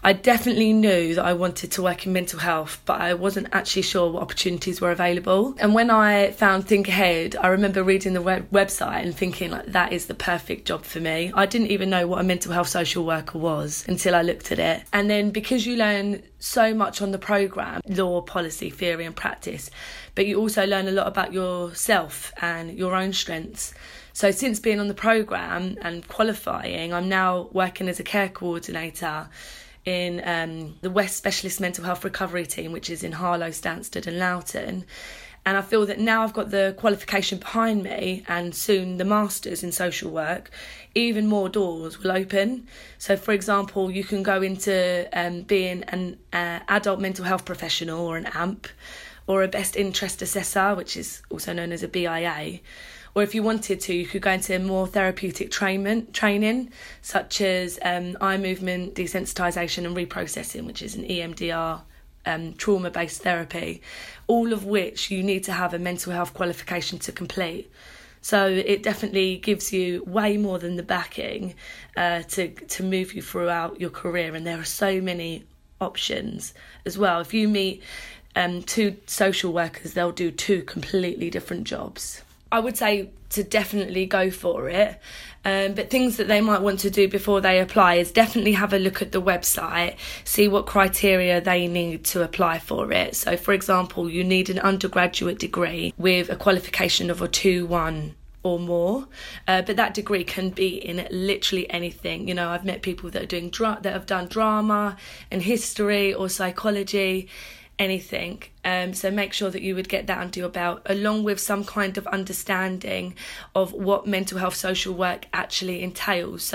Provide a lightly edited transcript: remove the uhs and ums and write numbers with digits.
I definitely knew that I wanted to work in mental health, but I wasn't actually sure what opportunities were available. And when I found Think Ahead, I remember reading the website and thinking, like, that is the perfect job for me. I didn't even know what a mental health social worker was until I looked at it. And then because you learn so much on the programme, law, policy, theory and practice, but you also learn a lot about yourself and your own strengths. So since being on the programme and qualifying, I'm now working as a care coordinator in the West Specialist Mental Health Recovery Team, which is in Harlow, Stansted and Loughton. And I feel that now I've got the qualification behind me and soon the Masters in Social Work, even more doors will open. So, for example, you can go into being an adult mental health professional or an AMP, or a best interest assessor, which is also known as a BIA. Or if you wanted to, you could go into more therapeutic training, such as eye movement, desensitisation and reprocessing, which is an EMDR, trauma-based therapy, all of which you need to have a mental health qualification to complete. So it definitely gives you way more than the backing to move you throughout your career. And there are so many options as well. If you meet two social workers, they'll do two completely different jobs. I would say to definitely go for it, but things that they might want to do before they apply is definitely have a look at the website, see what criteria they need to apply for it. So, for example, you need an undergraduate degree with a qualification of a 2-1 or more, but that degree can be in literally anything. You know, I've met people that are doing that have done drama and history or psychology, anything. So make sure that you would get that under your belt, along with some kind of understanding of what mental health social work actually entails.